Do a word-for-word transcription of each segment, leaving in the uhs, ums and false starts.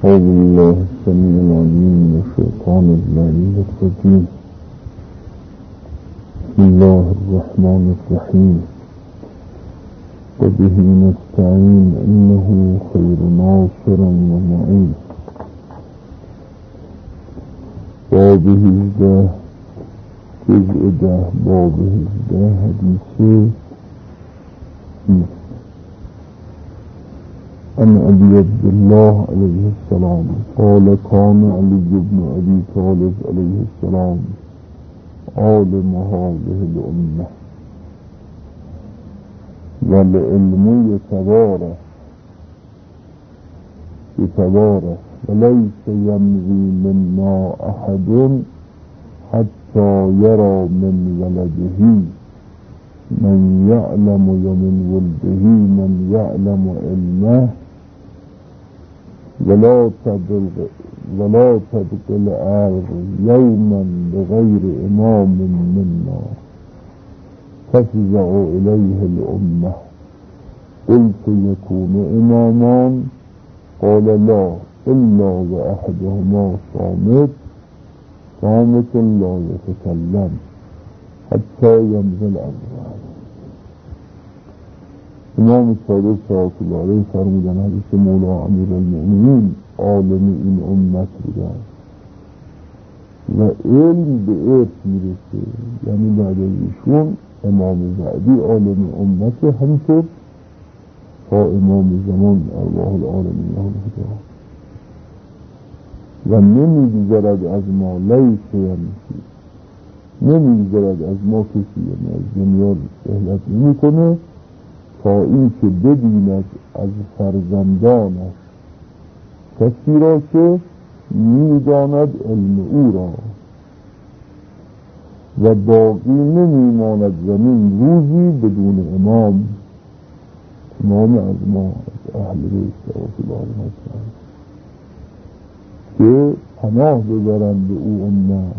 أعوذ بالله السميع العليم من الشيطان اللعين الرجيم. بسم الله الرحمن الرحيم. وبه نستعين إنه خير ناصر ومعين. بابه ده جزء ده بابه ده حديثه عن أبي عبد الله عليه السلام قال كان علي بن أبي طالب عليه السلام عالم هذه الأمة والعلم يتوارث يتوارث وليس يمضي منا أحد حتى يرى من ولده من يعلم ومن ولده من يعلم علمه ولا تبلغ ولا تبلغ الأرض يوما بغير إمام منا تفزع إليه الأمة. قلت يكون إمامان؟ قال لا إلا وأحدهما صامت صامت لا يتكلم حتى يمضي الأمر. امام صادق صلوات الله علیه فرمودن حدیث مولا امیرالمؤمنین عالم این امت بودن و علم به ارث میرسه، یعنی بعد از ایشون امام بعدی عالم امت، همینطور تا امام زمان ارواح العالمین خدا و نمیگذرد از ما لیس یمشی، نمیگذرد از ما کسی، یعنی از دنیا رحلت نمی کنه تا این که ببیند از فرزندانش کسی را که میداند علم او را و باقی نمیماند زمین روزی بدون امام. امام از ما از اهل بیت صلوات الله علیهم که پناه ببرند به او امت.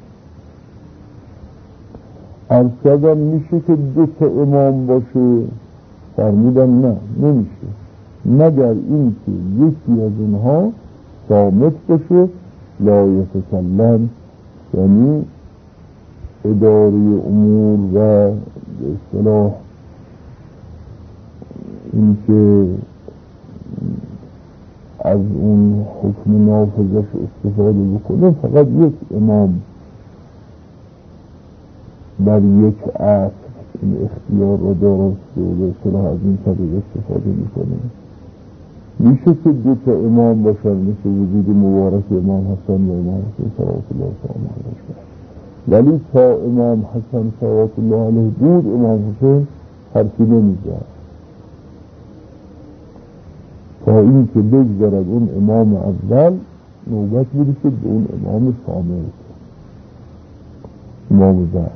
عرض کردم میشه که دو تا امام باشه؟ فرمودن نه، نمیشه مگر این که یکی از اونها صامت باشه لا یتکلم، یعنی اداره امور و به اصطلاح این که از اون حکم نافذش استفاده بکنه. فقط یک امام بر یک عصر این اختیار را دارست و به اصطلاح از این طریق استفاده میکنه. میشه که دو تا امام باشن مثل وجود مبارک امام حسن و امام حسین صلوات الله علیه، ولی تا امام حسن صلوات الله علیه بود امام حسین حرفی نمیزد تا این که بگذرد اون امام اول نوبت میرسه به اون امام صامت، امام بعد.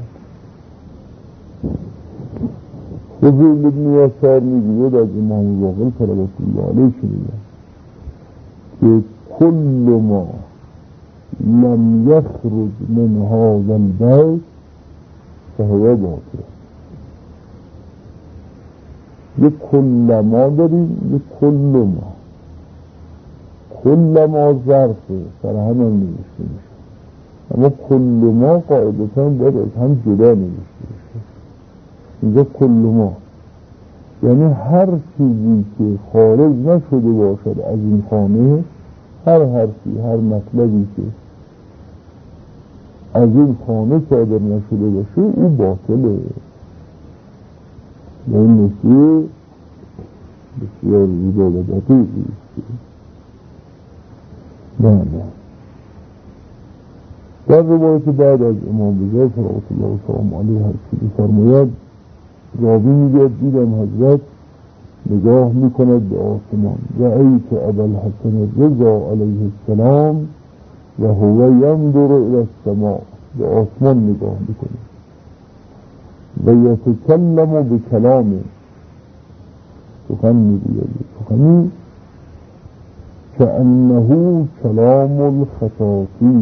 فضیل ابن یسار میگوید از امام باقر صلوات الله علیه شنیدم که کل ما لم یخرج من هذا البیت فهو باطل. یک کل ما داریم، یک کل ما. کل ما ظرفه سر هم هم نوشته میشه، اما کل ما قاعدتا باید از هم جدا نوشته میشه. اینجا کل ما یعنی هر چیزی که خارج نشده باشد از این خانه، هر حرفی، هر مطلبی که از این خانه صادر نشده باشه او باطله. و این نکته بسیار زیبا و دقیقی است. بله. در روایت بعد از امام رضا صلوات الله علیه هرچی فرماید، راوی میگه دیدم حضرت نگاه میکند به آسمان، رأیت ابوالحسن رضا علیه السلام و هو ینظر الی السماء، به آسمان نگاه میکنه و یتکلم بکلام، سخن میگوید، سخنی کأنه کلام الخطاطی.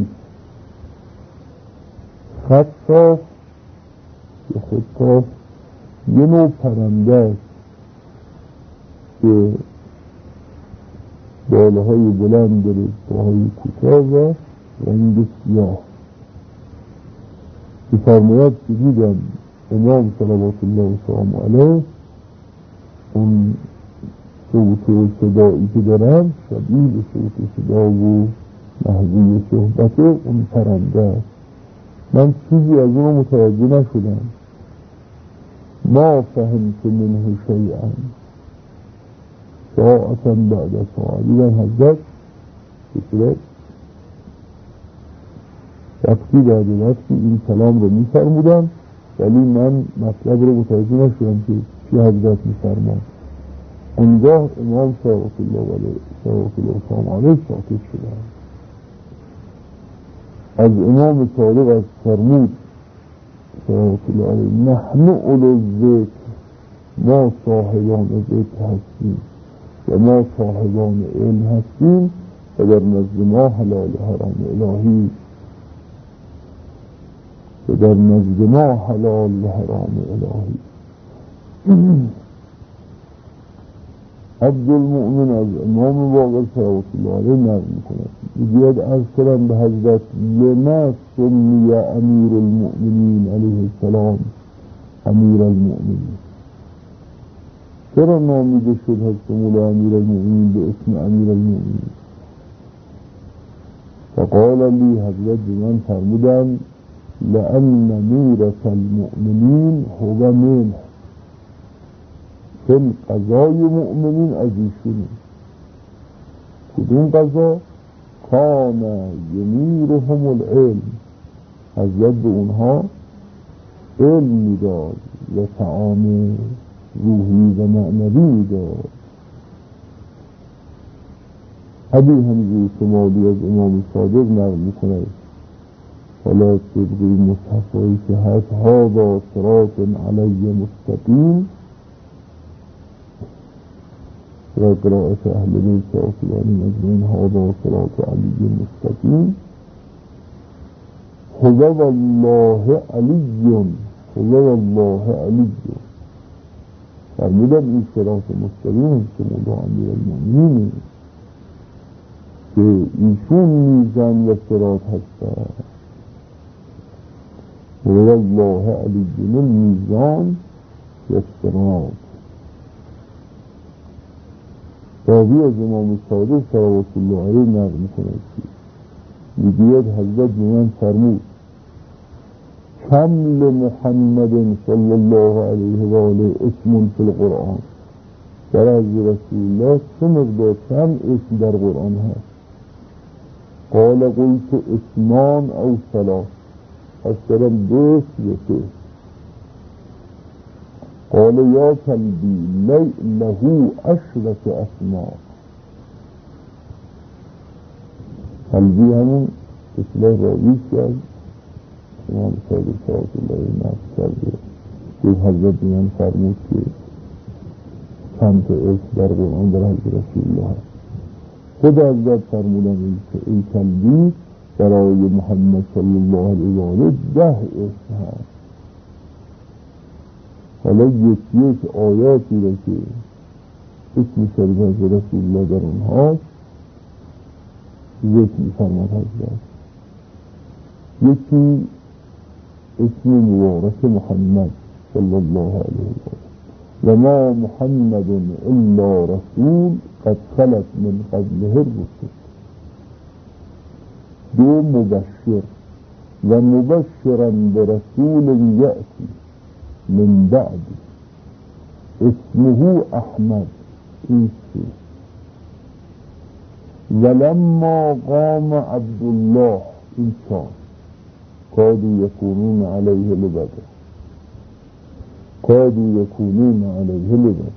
خطاف یا خطاف یه نوع پرنده است که بالهای بلند داره، پاهای کوتاه و رنگ سیاه. بفرماید که دیدم امام صلوات الله و سلام علیه اون صوت و صدایی که دارن شبیه به صوت و صدا و لحظه صحبت اون پرنده است. من چیزی از اون متوجه نشدم. ما فهمت منه شیئا ساعتا بعد ساعت. دیدن حضرت به صورت وقتی بعد وقتی این کلام رو میفرمودن، ولی من مطلب رو متوجه نشدم که چی حضرت میفرمان. اونگاه امام صلوات الله و علیه ساکت شدن. از امام صادق از فرمود صلوات الله علیه نحن اولو الذکر، ما صاحبان ذکر هستیم و ما صاحبان علم هستیم و در نزد ما حلال حرام الهی و در نزد ما حلال و حرام الهی. عبدالمؤمن از امام باقر صلوات الله علیه نقل میکند، میگوید عرض کردم به حضرت لما سمی امیر المؤمنین علیه السلام امیر المؤمنین، چرا نامیده شد حضرت مولا امیر المؤمنین به اسم امیر المؤمنین؟ فقال لی، حضرت به من فرمودند لأن میرث المؤمنین هو منه، چون قضای مؤمنین از ایشونه. کدوم قضا؟ کان یمیرهم العلم، حضرت به اونها علم میداد و طعام روحی و معنوی میداد. ابی حمزه شمالی از امام صادق نقل میکنه، حالا طبقی مصحفایی که هست هذا صراط علی مستقیم و قراءت اهل بیت صافیانی مجموعین هذا صراط علی مستقیم هو والله علی هو والله علی. فرمودن این صراط مستقیم که مولا امیر المؤمنین که ایشون میزن و صراط هستن. هو والله علی میزان و صراط. راوی از امام صادق صلوات الله علیه نقل می‌کند که میگوید حضرت به من فرمود کم لمحمد صلی الله علیه و آله اسم فی القرآن، در از رسول الله چه مقدار کم اسم در قرآن هست؟ قال قلت اسمان او ثلاث، از کلم دو اسم یا سه. قال یا کلبی له عشرة اسماء، کلبی همون اصلاح راویش کرد امام صادق صلوات الله نقل کرده. گفت حضرت به من فرمود که چند تا اسم در قرآن در حضرت رسول الله هست. خود حضرت فرمودن ای کلبی برای محمد صلی الله علیه و آله ده اسم هست. حالا یک یک آیاتی را که اسم شریف از رسول الله در اونهاست ذکر می‌فرماید حضرت. یکی اسم مبارک محمد صلی الله علیه و آله و ما محمد الا رسول قد خلت من قبله الرسل. دو مبشر و مبشرا برسول یأتی من بعد اسمه احمد. این سه. ولما قام عبدالله، این چهار. کادوا یکونون علیه لبدا، کادوا یکونون علیه لبدا.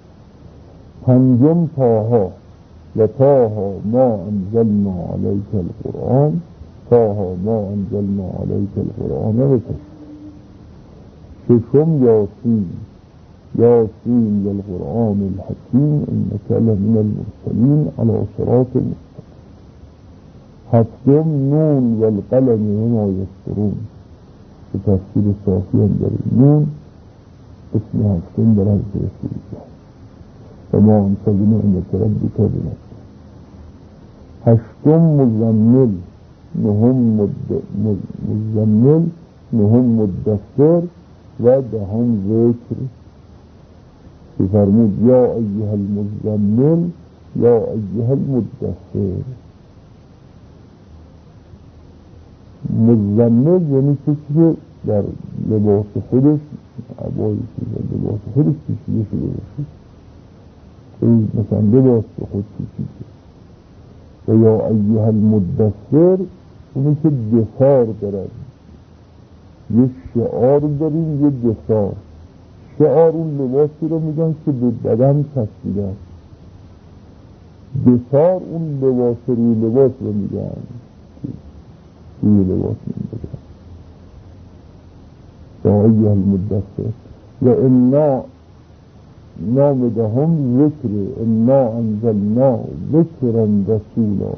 پنجم طه و طه ما انزلنا علیک القرآن، طه ما انزلنا علیک القرآن و ششم یاسین، یاسین والقرآن الحکیم انک لمن المرسلین علی صراط مستقیم. هفتم نون والقلم وما یسطرون، به تفسیر صافی هم داره نون اسم هفتم در حضرت رسول الله و ما انت بنعمت ربک بمجنون. هشتم مزمل، نهم مزمل، نهم مدثر و دهم ذکر که فرمود یا ایها المزمل یا ایها المدثر. مزمل یعنی کسی که در لباس خودش، عبایی که در لباس خودش پیچیده شده باشه، این مثلا لباس به خود پیچیده. و یا ایها المدثر اونی که دثار دارد. یک شعار داریم، یک دثار. شعار اون لباسی رو میگن که به بدن چسبیده است. دثار اون لباس روی لباس رو میگن که روی لباس میگن. یا ایها المدثر. و انا نام دهم ذکر، انا انزلنا ذکرا رسولا.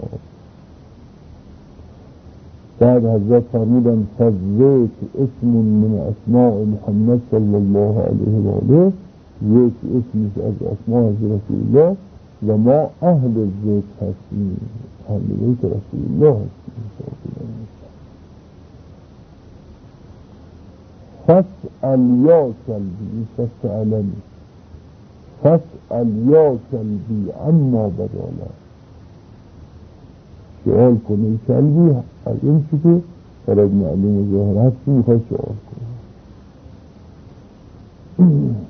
بعد حضرت فرمودن فالذکر اسم من اسماء محمد صلی الله علیه و آله، ذکر اسمی از اسماء از رسول الله و ما اهل ذکر هستیم، اهل بیت رسول الله هستیم. فاسأل یا کلبی، فاسألنی، فاسأل یا کلبی عما بدالا. سؤال کنه کلبی از این چی که برای معلوم ظاهر هست میخواد سؤال کنه.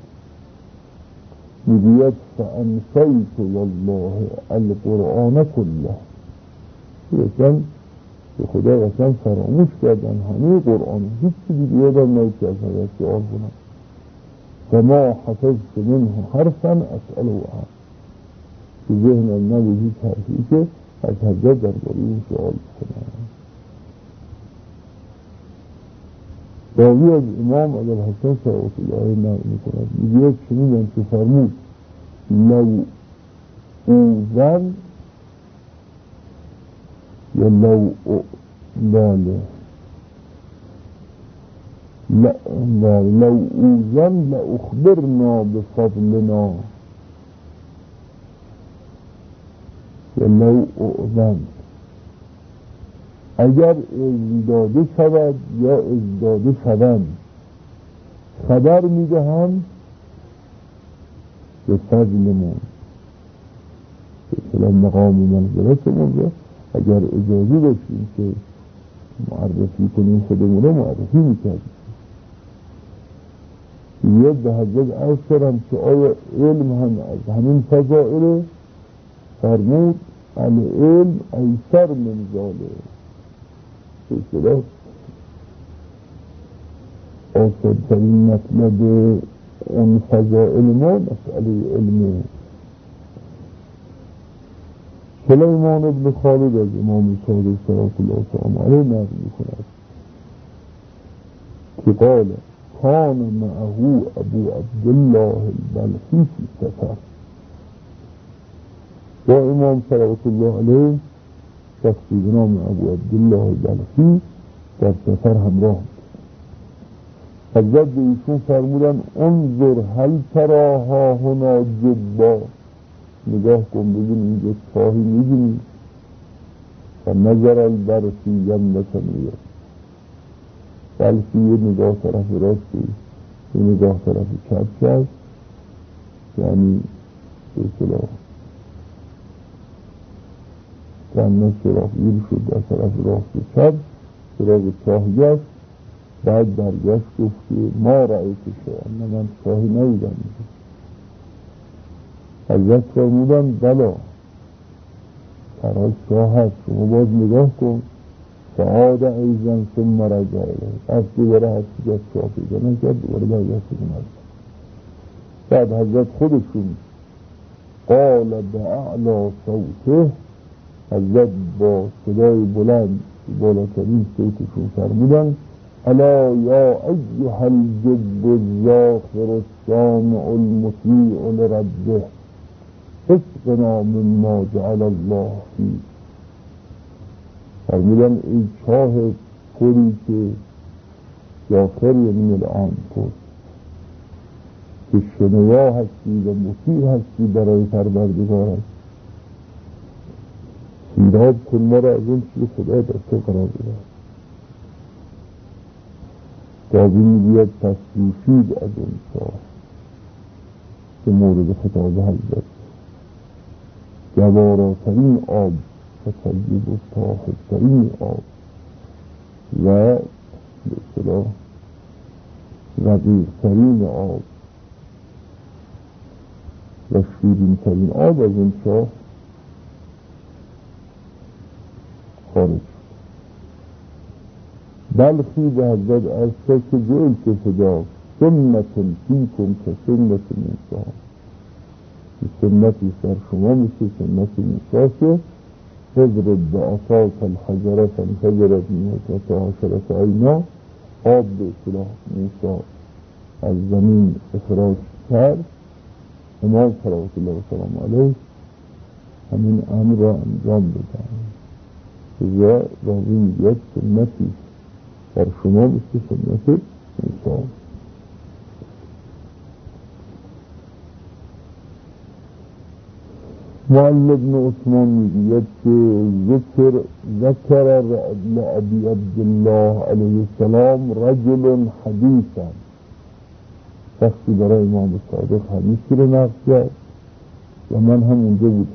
میگوید فانسیت والله القرآن کله. رسن به خدا رسن فراموش کردن همه قرآن، هیچ چی دیگه یادم نید که از حضرت سؤال کنم. فما حفظت منه حرفا اسأله عنه. تو ذهنم نبود هیچ حرفی که از حضرت در باری این سؤال کنم. راوی از امام ابوالحسن صلوات الله نقل میکند، میگه شنیدم که فرمود لو اوزن یا لو لاله لو اوزن لاخبرنا بفضلنا یا لو اوزن. اگر ازداده شود یا ازداده شوند خبر میدهم به فضلمون، به سلام مقام منزلتمون رو اگر اجازه داشتیم که معرفی کنیم خودمونه معرفی میکردیم. یاد به حضرت عرض کردم که آیا علم هم از همین فضائل؟ فرمود العلم ایسر من ذلک. به اصطلاح آسان‌ترین مطلب اون فضائل ما مسئله علمه. سلیمان ابن خالد از امام صادق صلوات الله علیه نقل می‌کند که قال کان معه ابو عبدالله البلخی فی سفر. با امام صلوات الله علیه شخصی به نام ابو عبدالله البلخی در سفر همراه بود. حضرت به ایشون فرمودن انظر هل تراها هنا جبا، نگاه کن ببین اینجا چاهی میبینی. و نظر البرسی یمنت میاد، بلخی یه نگاه طرف راستی یه نگاه طرف چپ کرد، یعنی به اصطلاح جنه سراغگیر شد در طرف راست و چپ سراغ چاه گشت. بعد برگشت گفت که ما رأیت شما، من چاهی نبودم. حضرت فرمودن بلا طرف چاه هست، شما باز نگاه کن. سعاد ایزن ثم رجع الیه، از دوباره هستی از چاه پیدا نکرد، دوباره برگشت کنند. بعد حضرت خودشون قال به اعلا صوته، حضرت با صدای بلند بالاترین صوتشون فرمودن الا یا ایها الجب الزاخر السامع المطیع لربه اسقنا مما جعل الله فیه. فرمودن ای چاه پری که زاخر یعنی الان پر که شنوا هستی و مطیع هستی برای پروردگارت، ایراد کن ما را از اون چیز خدا دسته قرار بده. داوی میگوید پس جوشید از اون چاه که مورد خطاب حضرت جواراترین آب و طیب و طاهرترین آب و به اصطلاح رقیقترین آب و شیرینترین آب از اون چاه خارج. بلخی به حضرت عرض کرد که جل که فدا سنت فیکم که سنت موسی، سنتی سر شما مثل سنت موسی که اضرب بعصاک الحجر فانفجرت منه اثنتا عشرة عینا، آب به اصطلاح موسی از زمین اخراج کرد. امام صلوات الله و سلام علیه همین امر را انجام دادن و راوی میگوید سنتی در شما مثل سنت موسی. معل ابن عثمان میگوید که ذکر ذکر لأبی عبدالله علیه السلام رجل حدیثا، شخصی برای امام صادق حدیثی رو نقل کرد و من هم اونجا بودم.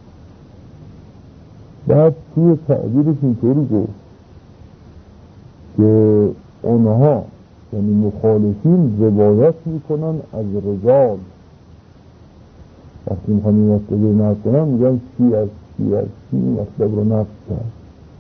بعد توی تعبیرش اینطوری گفت که اونها یعنی مخالفین روایت میکنن از رجال، وقتی میخوان این مطلب رو نقل کنن میگن چی از چی از چی مطلب رو نقل کرد.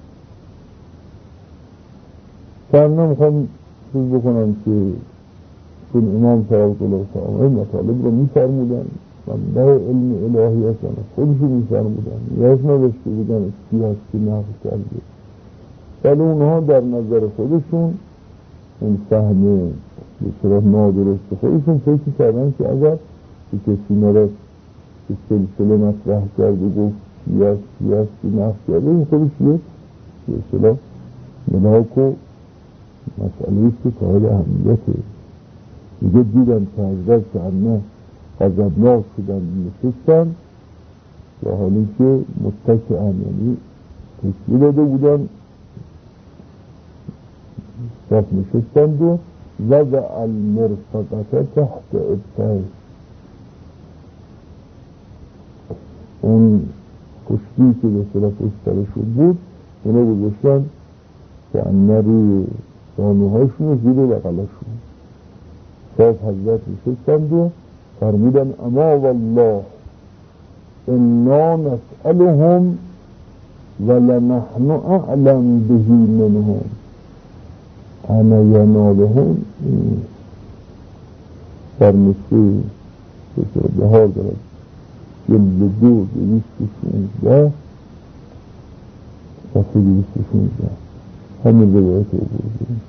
فرنا میخوان چیز بکنن که چون امام صلوات الله و سلامه مطالب رو میفرمودن منبع علم الهی هستن خودشو میفرمودن، نیاز نداشته بودن چی از چی نقل کرده، ولی اونها در نظر خودشون اون فهم به صورت نادرست خودشون فکر کردن که اگر که کسی مرد که سلسله مطرح کرد و گفت چی از چی از چی نقل کرده، این خودش یه به اصطلاح ملاک و مسئله است که قائل اهمیته. دیگه دیدن که حضرت که همه غضبناک شدن نشستن و حالی که متکئن یعنی تکیه داده بودن صاف نشستند و وضع المرفقه تحت ابطه، اون کشتی که به صلاح پشترشون بود اونو گذاشتن که انه روی زانوهاشون و زیر بغلشون صاف حضرت نشستند و فرمودن اما والله انا نسألهم ولنحن اعلم بهی منهم انا ینالهم. در نسخه بهار دارد جلد دو دویست و شونزده صفحه دویست و شونزده همین روایت رو بردیم.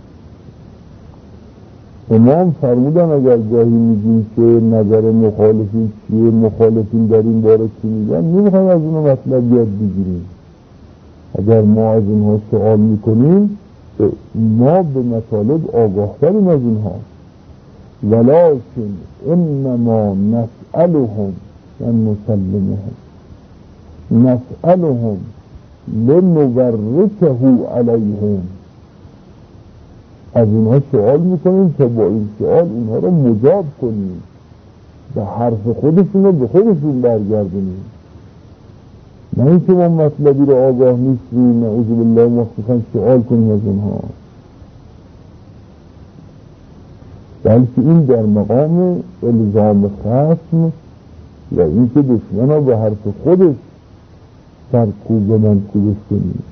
امام فرمودن اگر گاهی میگیم که نظر مخالفین چیه، مخالفین در این باره چی میگن، نمیخوایم از اونو مطلب یاد بگیریم. اگر ما از اونها سوال میکنیم ما به مطالب آگاهتریم از اونها، ولکن انما نسألهم و نسلمهم نسألهم لنورکه علیهم، از اونها سوال میکنیم تا با این سوال اونها رو مجاب کنیم، به حرف خودشون رو به خودشون برگردونیم، نه اینکه ما مطلبی رو آگاه نیستیم نعوذ بالله مخصوصا سوال کنیم از اونها، بلکه این در مقام الزام خصم و اینکه دشمن ها به حرف خودش سرکوب و منکوبش کنیم.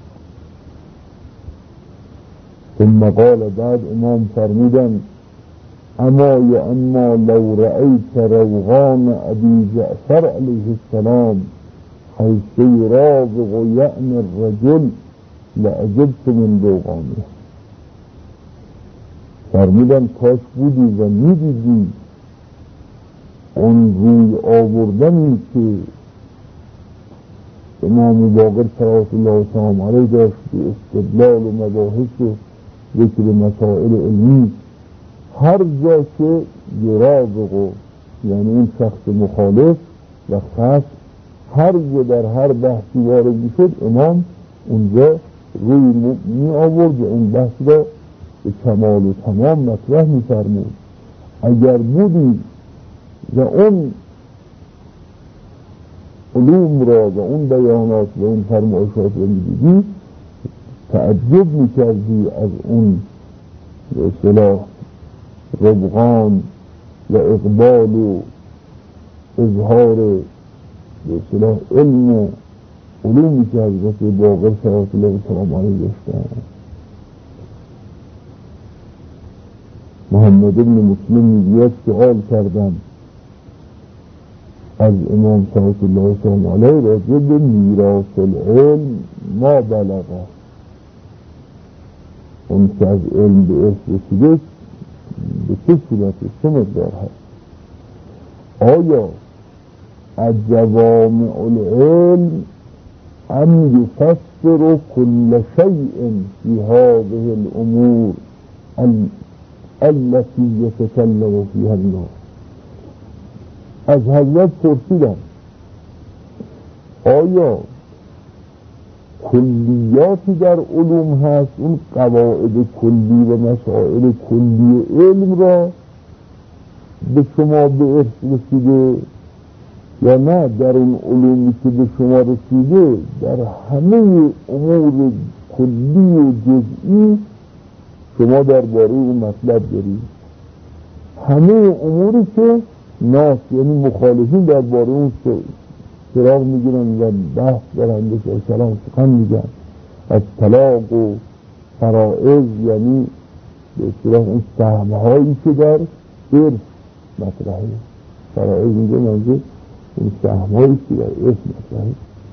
ثم قال بعد امام فرمودن اما یا اما لو رأیت روغان ابی جعفر علیه السلام حیث یراوغ یعن الرجل لعجبت من روغانه. فرمودن کاش بودی و میدیدی اون روی آوردنی که امام باقر صلوات الله و سلام علیه داشت به استدلال و مباحث و ذکر مسائل علمی، هر جا که یراوغ یعنی این شخص مخالف و خاص هر جا در هر بحثی وارد میشد امام اونجا روی می آورد و اون بحث را به کمال و تمام مطرح می فرمود. اگر بودی و اون علوم را و اون بیانات و اون فرمایشات را می دیدی تعجب می کردی از اون به اصطلاح ربغان و اقبال و اظهار به اصطلاح علم و علومی که حضرت باقر صلوات الله و سلام علیه داشتن. محمد بن مسلم میگوید سؤال کردم از امام صلوات الله و سلام علیه راجع به میراث العلم ما بلغه، اون که از علم به ارث رسیده به چه صورت چه مقدار هست؟ آیا از جوامع العلم ام یفسر کل شیء فی هذه الامور التي یتکلم فیها الناس؟ از حضرت پرسیدم آیا کلیاتی در علوم هست، اون قواعد کلی و مسائل کلی علم را به شما به ارث رسیده، یا نه در اون علومی که به شما رسیده در همه امور کلی و جزئی شما درباره اون مطلب دارید؟ همه اموری که ناس یعنی مخالفین درباره اون سراغ میگیرن و بحث دارن به کلام سخن میگن، از طلاق و فرائض یعنی به اصطلاح اون سهمهایی که در ارث مطرحه، فرائض میگه منظور اون سهمهایی که در ارث مطرحه،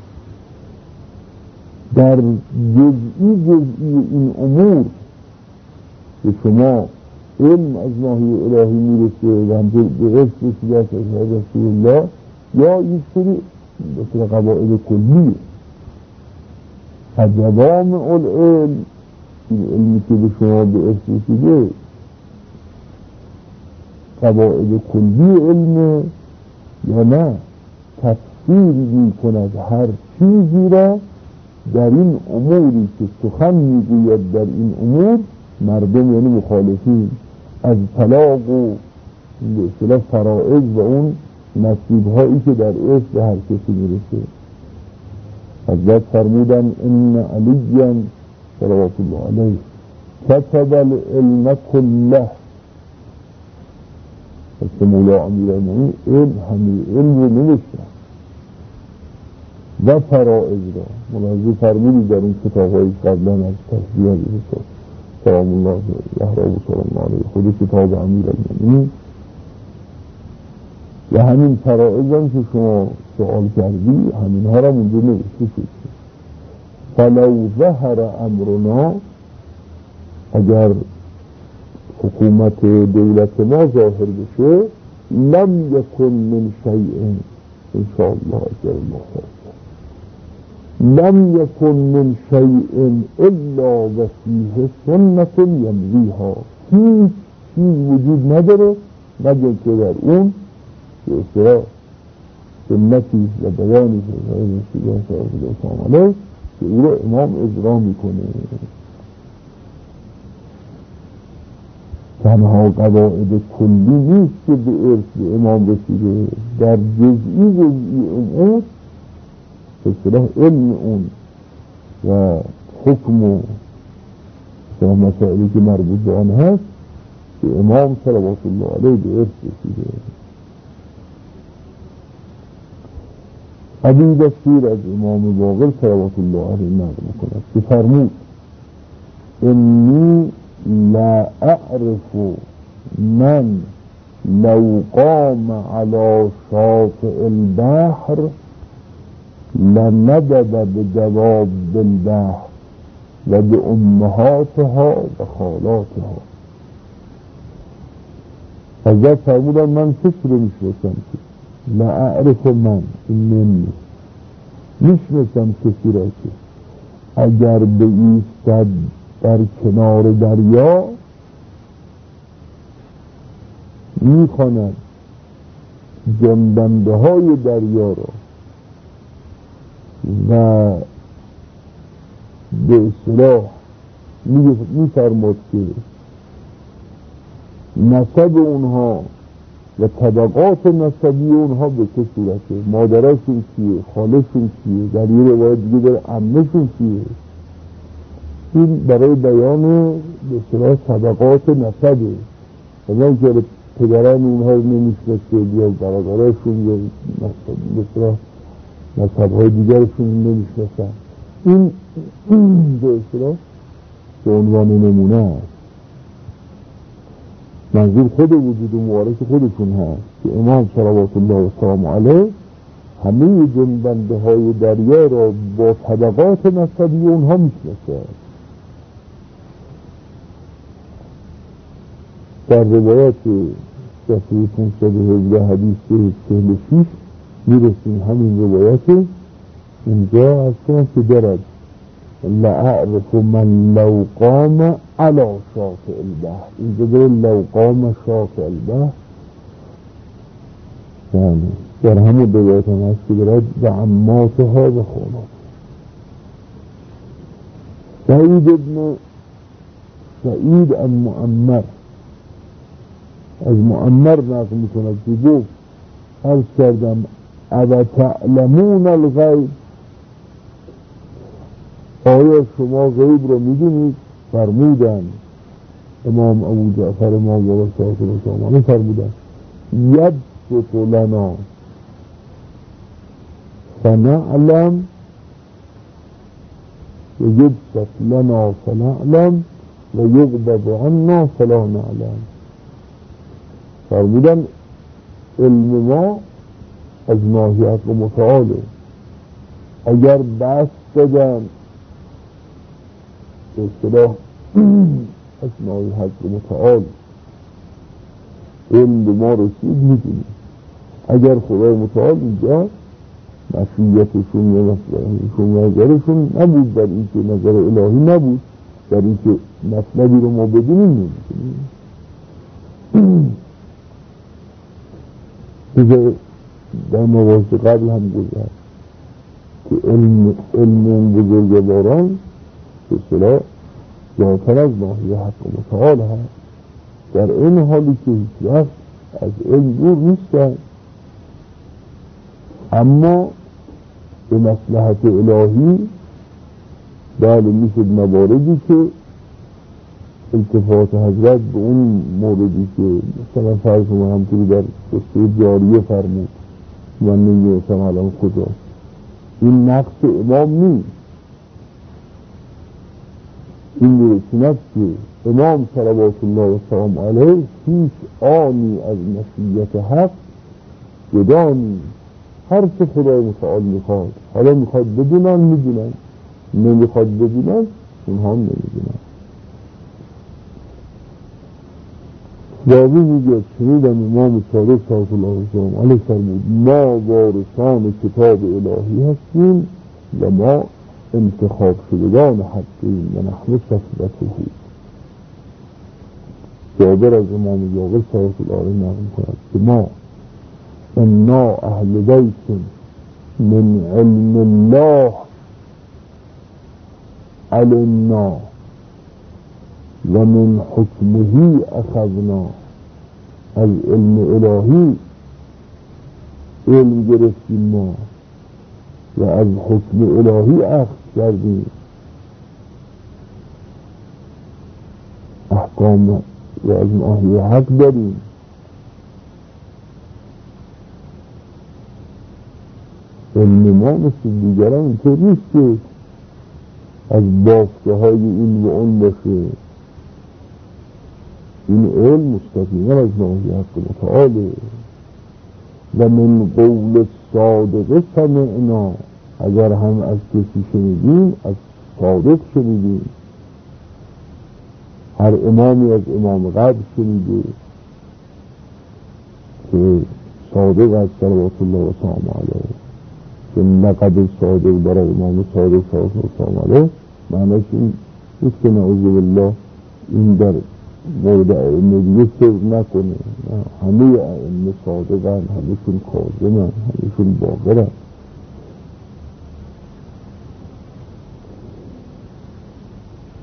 در جزئی جزئی این امور که شما علم از ناحیه الهی میرسه و هم به ارث رسیده از رسول الله، یا این سری مثل قواعد کلیه. از جوامع العلم این علمی که به شما به ارث رسیده قواعد کلی علم، یا نه تفسیر می کند هر چیزی را در این اموری که سخن میگوید در این امور مردم یعنی مخالفین، از طلاق و به اصطلاح فرائض و اون نصیب هایی که در ارث به هر کسی میرسه. حضرت فرمودن ان علی صلوات الله علیه کتب العلم کله، پس مولا امیرالمومنین علم همه علم رو نوشتن و فرائض را. ملاحظه فرمودی در این کتاب های قبلا از تصدیح سلام الله یحرام سلام علیه خود کتاب امیرالمومنین و همین فرائض هم که شما سوال کردی همین ها را منجا نوشته شد. فلو ظهر امرنا، اگر حکومت دولت ما ظاهر بشه، لم یکن من شیء انشاءالله اجر الله خیر، لم یکن من شیء الا و فیه سنت یمضیها، هیچ چیز وجود نداره مگر که در اون به اصطلاح سنتی و بیانی که رسول الله صلی الله علیه که او را امام اجرا میکنه. تنها قواعد کلی نیست که به ارث به امام رسیده، در جزئی جزئی امور به اصطلاح علم اون و حکم و مسائلی که مربوط به آن هست که امام صلوات الله علیه به ارث رسیده. ابی دستور از امام باقر صلوات الله علیه نقل میکند که فرمود انی لا اعرف من لو قام على شاطئ البحر لندب بدواب البحر و بأمهاتها و خالاتها. حضرت فرمودن من کسی رو میشناسم که لا اعرف من این من میشناسم کسی را که اگر به ایستد در کنار دریا میخواند جنبنده های دریا را و به اصطلاح می‌فرماد که نسب اونها و طبقات نسبی اونها به چه صورته، مادرشون کیه، خالشون کیه، در یه روایت دیگه داره عمهشون کیه. این برای بیان به اصطلاح طبقات نسبه، اونایی که پدران اونها رو نمیشناسه یا برادرشون یا به اصطلاح مذهب‌های دیگرشون نمیشناسن. این به اصطلاح به عنوان نمونه است، منظور خود وجود مبارک خودشون هست که امام صلوات الله و سلام علیه همه جنبنده های دریا را با طبقات نسبی اونها میشناسه. در روایت صفحه پانصد و هجده حدیث چهل و شش میرسیم همین روایت. اینجا از کنم که دارد لأعرف من لو قام على شاطئ البحر، اینجا داره لو قام شاطئ البحر، یعنی در همون روایت هم هست که دارد و عماتها و خالات. سعید ابن سعید المعمر از معمر نقل میکند که گفت عرض کردم او تعلمون الغیب، آیا شما غیب را میدونید؟ فرمودند امام ابو جعفر امام بابا صاحب الرسامانی فرمودند یبسط لنا فنعلم و یبسط لنا فنعلم و یغضب عنا فلا نعلم. فرمودند علم ما از ناحیت و متعاله، اگر بست دادن به اصطلاح از ناحیت و متعال علم به ما رسید میدونیم. اگر خدای متعال اینجا مشیتشون یا نظرشون نظرشون نبود، در اینکه نظر الهی نبود، در اینکه مطلبی رو ما بدونیم نمیدونیم. دیگه در مواضع قبل هم گذشت که علم علم اون بزرگواران به اصطلاح ذاتر از ناحیه حق و متعال هست، در این حالی که هیچ وقت از علم دور نیستن، اما به مصلحت الهی بله میشد مواردی که التفات حضرت به اون موردی که مثلا فرض ما همطوری در قصه جاریه فرمود من نمیدونستم الان کجاست، این نقص امام نیست. این میرسیند که امام صلوات الله و سلام علیه هیچ آنی از مشیت حق جدا نیست. هر چه خدای متعال میخواد، حالا میخواد بدونن میدونن، نمیخواد بدونن اونها هم نمیدونن. راوی میگه شنیدم امام صادق صلوات الله و سلام علیه فرمود ما وارثان کتاب الهی هستیم و ما انتخاب شدگان حقیم و نحن صفوته. جابر از امام جابر صلوات الله علیه نقل کند که ما انا اهل بیت من علم الله علمنا و من حکمه اخذنا، از علم الهی علم گرفتیم ما و از حکم الهی اخذ کردیم، احکام و از ناحیه حق داریم. علم ما مثل دیگران اینطور نیست که از بافته های این و اون باشه. این علم مستقیما از ناحیه حق متعاله. و من قول صادق سمعنا، اگر هم از کسی شنیدیم از صادق شنیدیم. هر امامی از امام قبل شنیده که صادق از صلوات الله و سلام علیه، که لقب صادق برای امام صادق صلوات الله و سلام علیه معنیش این نیست که نعوذ بالله این در مورد ائمه دیگه صدق نکنه. همه ائمه صادقن، همهشون کاظمن، همهشون باقرن.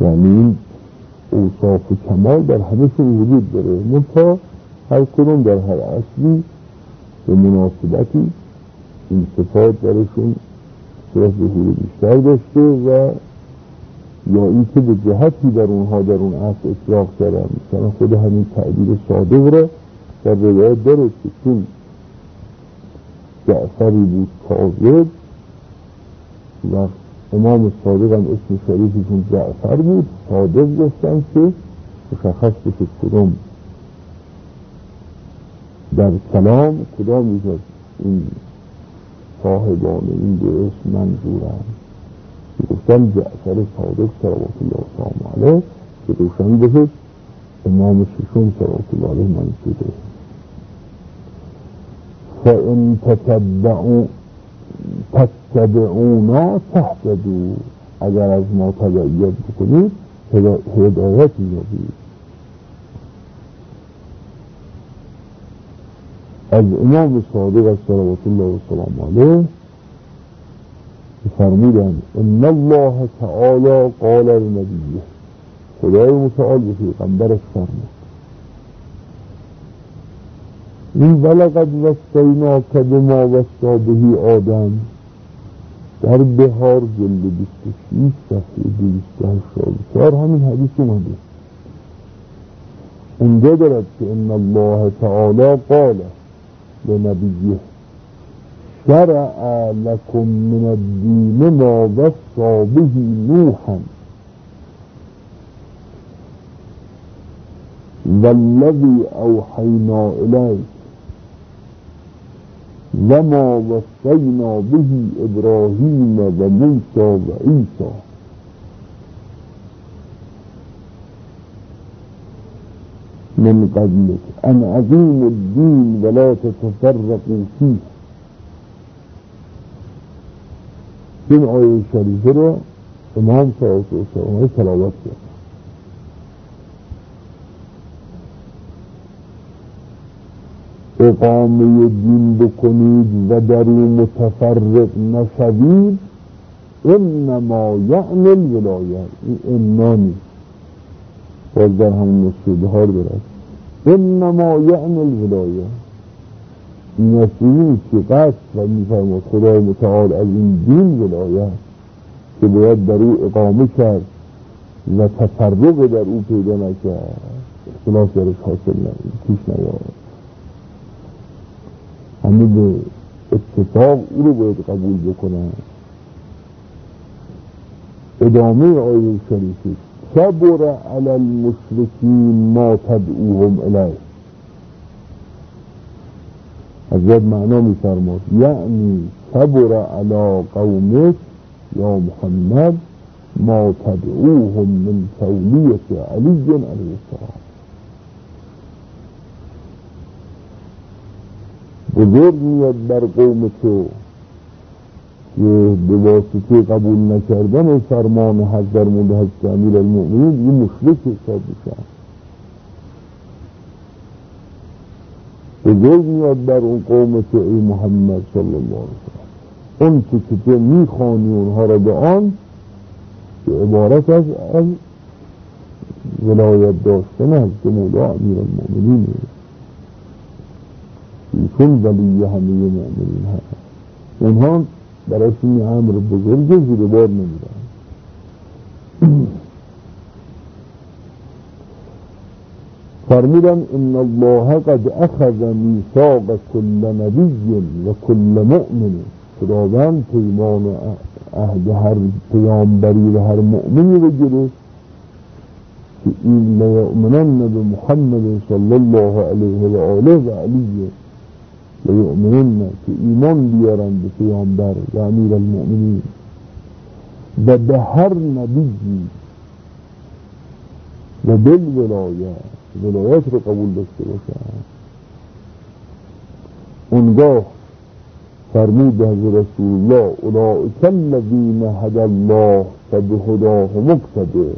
یعنی این اوصاف و کمال در همهشون وجود داره، منتها هر کدوم در هر اصلی به مناسبتی این صفات درشون صورت ظهور بیشتر داشته و یا این که به جهتی در اونها در اون اصل اطلاق کردن. مثلا خود همین تعبیر صادق را در روایت داره که چون جعفری بود کاذب و امام صادق هم اسم شریفشون جعفر بود، صادق گفتن که مشخص بشه کدام در کلام کدام یک از این صاحبان این دو اسم منظورن. گفتن جعفر صادق صلوات الله علیه که روشن بشه امام ششم صلوات الله علیه منظوره. فَإِن تَتَبَّعُوا تَتَّبِعُونَا تَهْتَدُوا، اگر از ما تبعیت بکنید هدایت یابید. از امام صادق صلوات الله علیه فرمودن ان الله تعالی قال لنبیه، خدای متعال به پیغمبرش فرمود این ولقد وصیناک بما وصی به آدم، در بهار جلد بیست و شش صفحه دویست و هشتاد و چهار همین حدیث اومده. اونجا دارد که ان الله تعالی قال لنبیه شرع لكم من الدین ما وصی به نوحا والذی اوحینا الیک وما وصینا به ابراهیم و موسی و عیسی. من قبلك ان عظیم الدین ولا تتفرقوا فیه. این آیه شریفه را امام صلی الله علیه و آله تلاوت کرد. اقامه دین بکنید و در اون متفرق نشوید، انما یعنی الولایه. این انانی باز در همون نسخه بهار دارد انما یعنی الولایه. این اصلی که قصد و میفرماد خدای متعال از این دین ولایت که باید در او اقامه کرد و تفرق در او پیدا نکرد، اختلاف درش حاصل پیش نیاد، همه به اتفاق او رو باید قبول بکنن. ادامه آیه شریفی کبر علی المشرکین ما تدعوهم الیه. حضرت معنا می فرماد یعنی کبر علی قومک یا محمد ما تدعوهم من تولیت علی علیه السلام. بزرگ میاد بر قوم تو که به واسطه قبول نکردن فرمان حضرت مند حضرت امیر المؤمنین یه مشرک حساب میشن. بزرگ میاد بر اون قوم تو ای محمد صلی الله علیه وسلم اون که تو میخوانی اونها را به آن که عبارت از از ولایت داشتن حضرت مولا امیر المؤمنین، چون ولی همه مؤمنین هست، اونها برای این امر بزرگ زیر بار نمیدن. فرمودن ان الله قد اخذ میثاق کل نبی و کل مؤمن. خداوند پیمان و عهد هر پیامبری و هر مؤمنی رو گرفت که این لیؤمنن به محمد صلی الله علیه و آله و علیه، لیؤمنن که ایمان بیارن به پیامبر و امیر المؤمنین و به هر نبی و بالولایت، ولایت رو قبول داشته باشن. اونگاه فرمود حضرت رسول الله اولئک الذین هدی الله فبهداه مقتدی.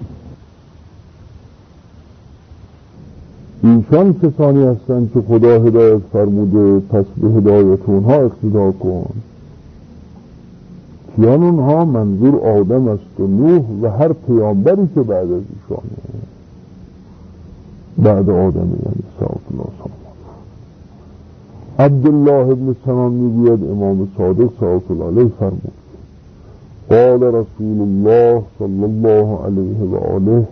ایشان کسانی هستند که خدا هدایت فرموده، پس به هدایت اونها اقتدا کن. کیان اونها؟ منظور آدم است و نوح و هر پیامبری که بعد از ایشانه، بعد آدم، یعنی صلوات الله سلام. عبدالله ابن سنان میگوید امام صادق صلوات الله علیه فرمود قال رسول الله صلی الله علیه و آله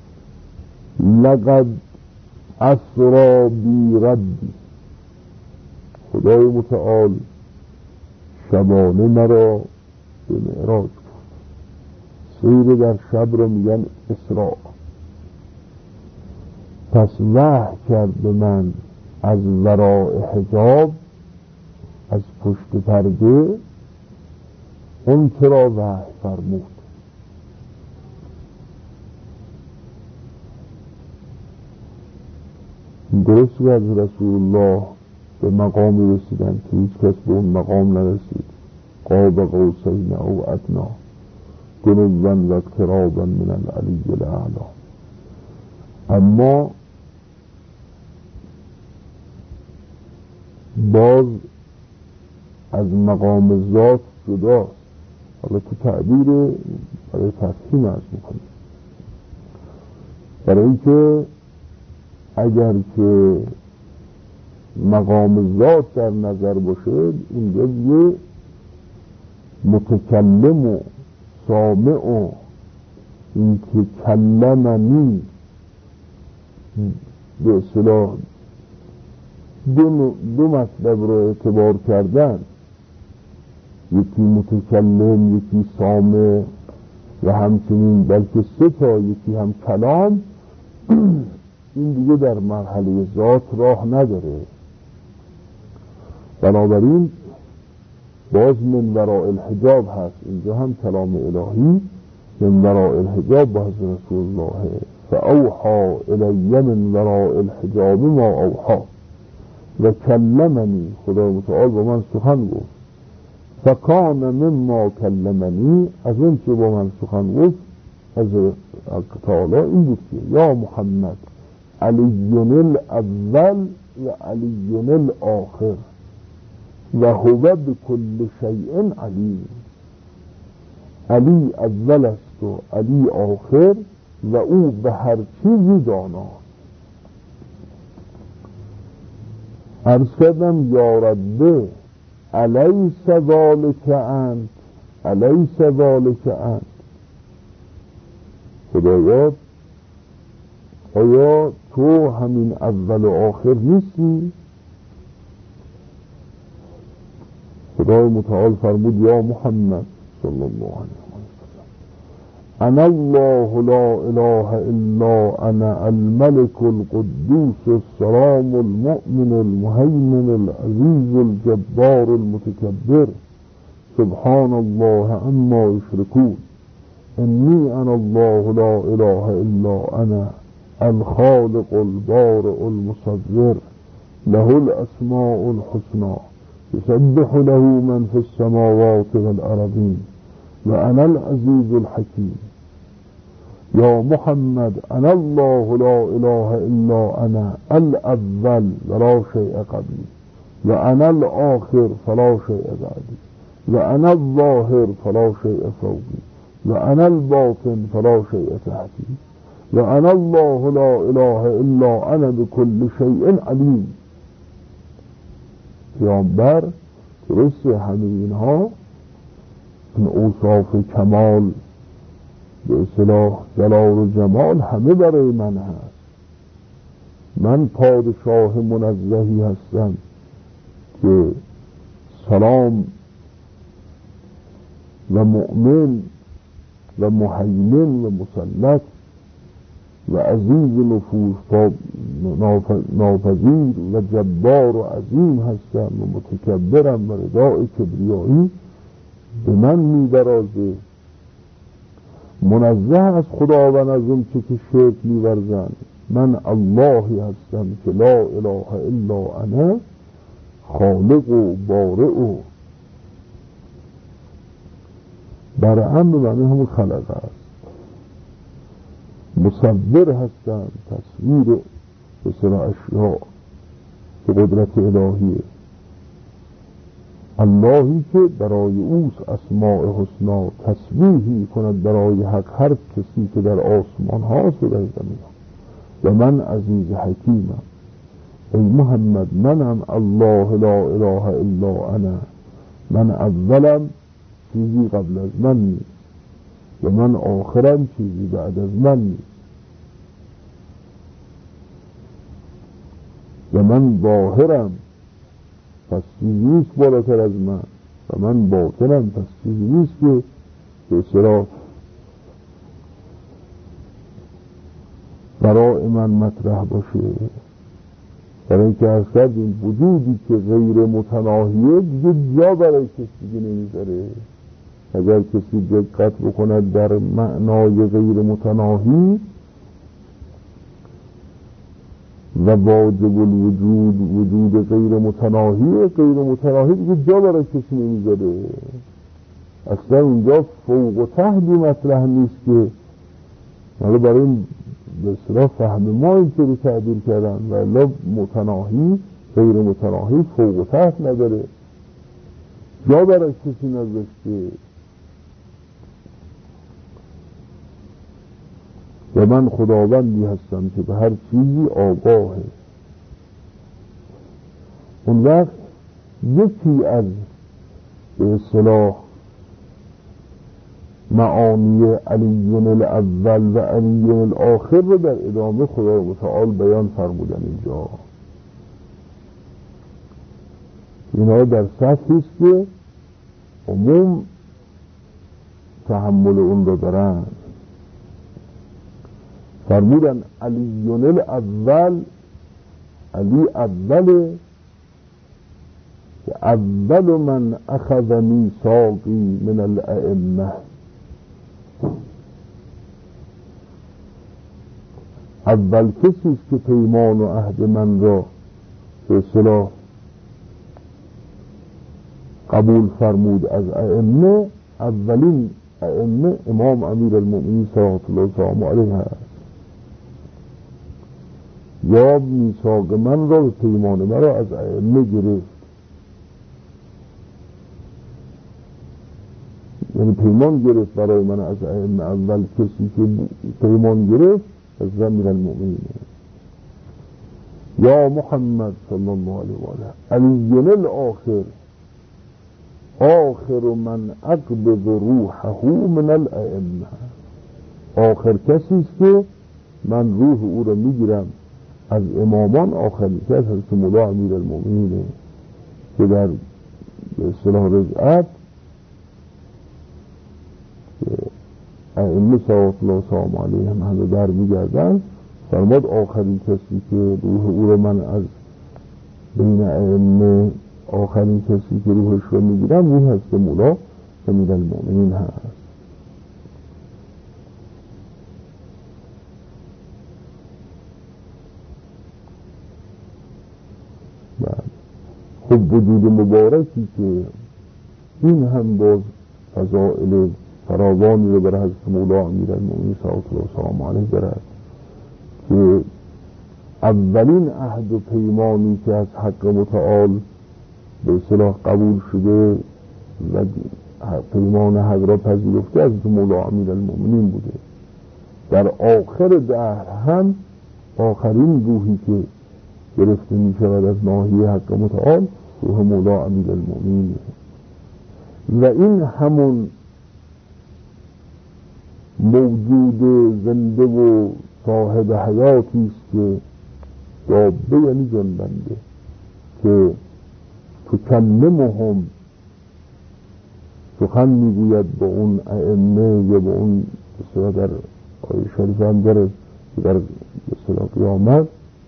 لقد اسرا بی ربی، خدای متعال شبانه مرا به معراج برد. سیر در شب رو میگن اسراء. پس وحی کرد به من از وراء حجاب، از پشت پرده، اون که را وحی فرمود. درست که از رسول الله به مقامی رسیدن که هیچ کس به اون مقام نرسید، قاب قوسین او ادنا، دنوا و اقترابا من العلی الاعلی. اما باز از مقام ذات جداست. حالا تو تعبیر برای تفهیم عرض میکنیم، برای اینکه اگر که مقام ذات در نظر باشه، اینجا یه متکلم و سامع و این که کلمنی به اصطلاح دو, دو مطلب رو اعتبار کردن، یکی متکلم، یکی سامع و همچنین بلکه سه تا، یکی هم کلام، این دیگه در مرحله ذات راه نداره. بنابراین باز من وراء الحجاب هست، اینجا هم کلام الهی من وراء الحجاب با حضرت رسول الله فاوحا الی من وراء الحجاب ما اوحا و کلمنی، خدا متعال با من سخن گفت. فکان مما کلمنی، از اون که با من سخن گفت از تعالی این بود که یا محمد علیون الاول و علیون الاخر و هو بكل شیء علیم. علی اول است و علی آخر و او به هر چیزی داناست. عرض کردم یا ربه الیس ذالک انت، الیس ذالک انت، خدایا آیا تو همین اول و آخر نیستی؟ خدای متعال فرمود یا محمد صلی الله علیه و سلم انا الله لا اله الا انا الملك القدوس السلام المؤمن المهيمن العزيز الجبار المتكبر سبحان الله عما يشركون اني انا الله لا اله الا انا الخالق البارئ المصور له الاسماء الحسنى يسبح له من في السماوات والأرضين وأنا العزيز الحكيم يا محمد أنا الله لا إله إلا أنا الأول ولا شيء قبلي وأنا الآخر فلا شيء بعدي وأنا الظاهر فلا شيء فوقي وأنا الباطن فلا شيء تحتي وأنا الله لا إله إلا أنا بكل شيء عليم. پیامبر درسته همه اینها این اوصاف کمال به اصطلاح جلال و جمال همه برای من هست. من پادشاه منزهی هستم که سلام و مؤمن و مهیمن و مسلط و عزیز نفوذ ناپذیر و جبار و عظیم هستم و متکبرم و رداء کبریایی به من می‌درازه. منزه از خداوند از اون چه که شرک می‌ورزند. من اللهی هستم که لا اله الا انا خالق و بارئ و برعم به معنی همون خلق است. مصور هستم، تصویر به سر اشیاء به قدرت الهیه. اللهی که برای اوست اسماء حسنا تسبیح می کند برای حق هر کسی که در آسمان هاست و در زمین و من عزیز حکیمم. ای محمد منم الله لا اله الا انا، من اولم چیزی قبل از من نیست و من آخرم چیزی بعد از من نیست و من ظاهرم پس چیزی نیست بالاتر از من و من باطنم پس چیزی نیست که به اصطلاح برای من مطرح باشه. برای که از کردیم وجودی که غیر متناهیه دیگه جا برای کسی دیگه نمیذاره. اگر کسی دقت بکند در معنای غیر متناهی و واجب الوجود وجود غیر متناهی، غیر متناهی دیگه جا برای کسی نمیذاره. اصلا اونجا فوق و تحتی مطرح نیست که حالا برای این به اصطلاح فهم ما اینطوری تعبیر کردن و الا متناهی غیر متناهی فوق و تحت نداره، جا برای کسی نذاشته. و من خداوندی هستم که به هر چیزی آگاهه. اون وقت یکی از به اصطلاح معانی علی الاول و علی الاخر رو در ادامه خدا متعال بیان فرمودن. اینجا اینها در سطحی است که عموم تحمل اون رو دارن. فرمودن علی الاول، علی اوله که اول من اخذ میثاقی من الائمه، اول کسی است که پیمان و عهد من را به اصطلاح قبول فرمود از ائمه. اولین ائمه امام امیر المؤمنین صلوات الله علیه هست. یا میثاق من را و پیمان من را از ائمه گرفت، یعنی پیمان گرفت برای من از ائمه. اول کسی که پیمان گرفت از امیر المؤمنین یا محمد صلی الله علیه و آله. علی الاخر آخر من اقبض روحه من الائمه، آخر کسی است که من روح او را میگیرم از امامان. آخری کس حضرت مولا امیر المؤمنینه که در به اصطلاح رجعت ائمه صلوات الله علیهم همه در میگردن. فرماد آخرین کسی که روح او را من از بین ائمه، آخرین کسی که روحش را میگیرم این هست که مولا امیر المؤمنین هست. خب وجود مبارکی که این هم باز فضائل فراوانی رو برای حضرت مولا امیر المؤمنین صلوات الله علیه دارد که اولین عهد و پیمانی که از حق متعال به اصطلاح قبول شده و پیمان حق را پذیرفته از مولا امیر المؤمنین بوده. در آخر دهر هم آخرین روحی که گرفته می شود از ناحیه حق متعال روح مولا امیر المؤمنین و این همون موجود زنده و صاحب حیاتی است که دابه یعنی جنبنده که تکلمهم سخن میگوید با اون ائمه یا با اون بسیار در آیه شریف هم داره در بسیار قیامت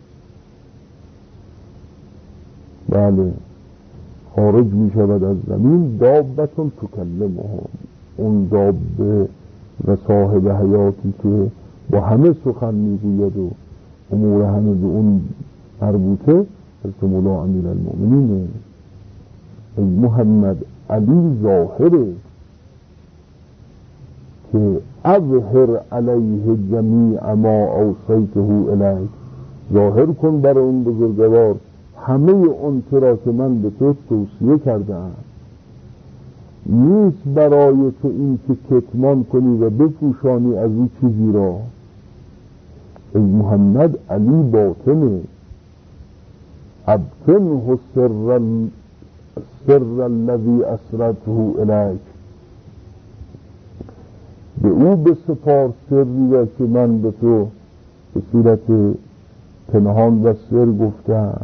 بله خارج می شود از زمین دابتون تکلمهم، اون دابه و صاحب حیاتی که با همه سخن میگوید و امور همه به اون مربوطه حضرت مولا امیر المؤمنینه. ای محمد علی ظاهره که اظهر علیه جمیع ما اوصیته الیک، ظاهر کن بر اون بزرگوار همه اون را که من به تو توصیه کردم. نیست برای تو این که کتمان کنی و بپوشانی از این چیزی را. ای محمد علی باطنه، ابطنه سر سر الذی اسرته الیک، به او بسپار سری را که من به تو به صورت پنهان و سر گفتم.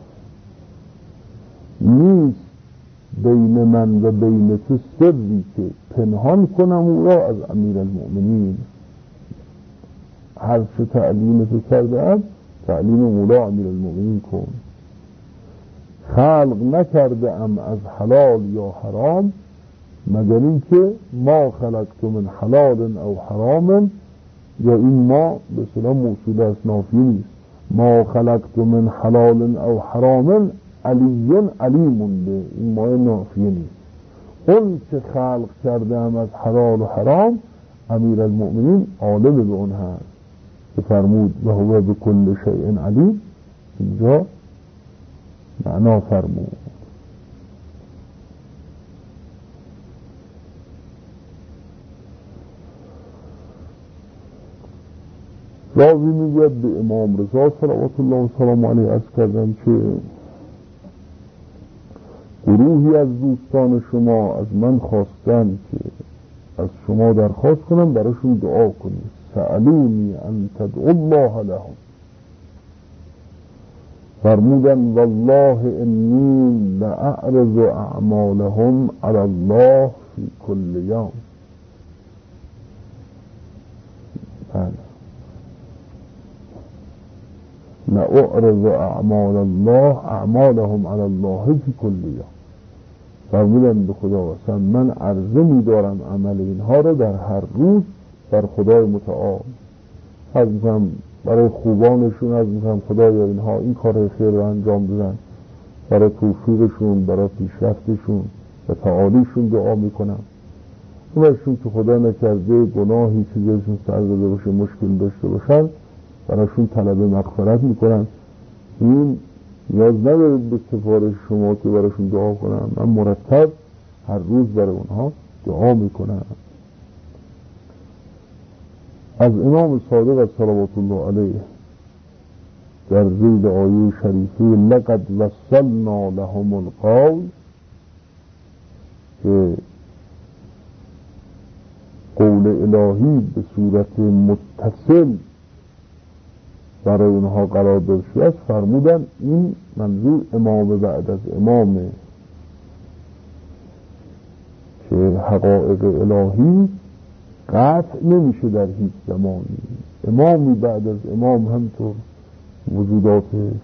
نیست بین من و بین تو سری که پنهان کنم او را از امیر المؤمنین. هر چه تعلیم تو کردم تعلیم مولا امیر المؤمنین کن. خلق نکرده ام از حلال یا حرام مگر این که ما خلقت من حلال او حرام، یا این ما به سلام موصول از نافی نیست. ما خلقت من حلال او حرام علیون علیم به، این ما نافی نیست. اون که خلق کرده ام از حلال و حرام امیر المؤمنین عالم به اون هست که فرمود و هو بكل شیء علیم. اینجا معنا فرمود. راوی میگوید به امام رضا صلوات الله و سلام علیه عرض کردم که گروهی از دوستان شما از من خواستن که از شما درخواست کنم براشون دعا کنید. سألونی ان تدعو الله لهم، فرمودن والله انی لأعرض اعمالهم علی الله فی کل یوم. لأعرض اعمال الله اعمالهم علی الله فی کل یوم. فرمودن به خدا واسم من عرضه می‌دارم عمل اینها رو در هر روز بر خدای متعال. از میکنم برای خوبانشون، از میکنم خدایا اینها این کار خیر رو انجام بدن، برای توفیقشون، برای پیشرفتشون و تعالیشون دعا میکنم. اونشون که خدا نکرده گناهی چیزشون سر داده باشه، مشکل داشته باشن، براشون طلب مغفرت میکنن. این نیاز ندارید به سفارش شما که براشون دعا کنم، من مرتب هر روز برای اونها دعا میکنم. از امام صادق صلوات الله علیه در زید آیه شریفه لقد وصلنا لهم القول که قول الهی به صورت متصل برای اونها قرار داده شده است، فرمودن این منظور امام بعد از امامه که حقایق الهی قطع نمیشه در هیچ زمانی. امامی بعد از امام همطور وجودات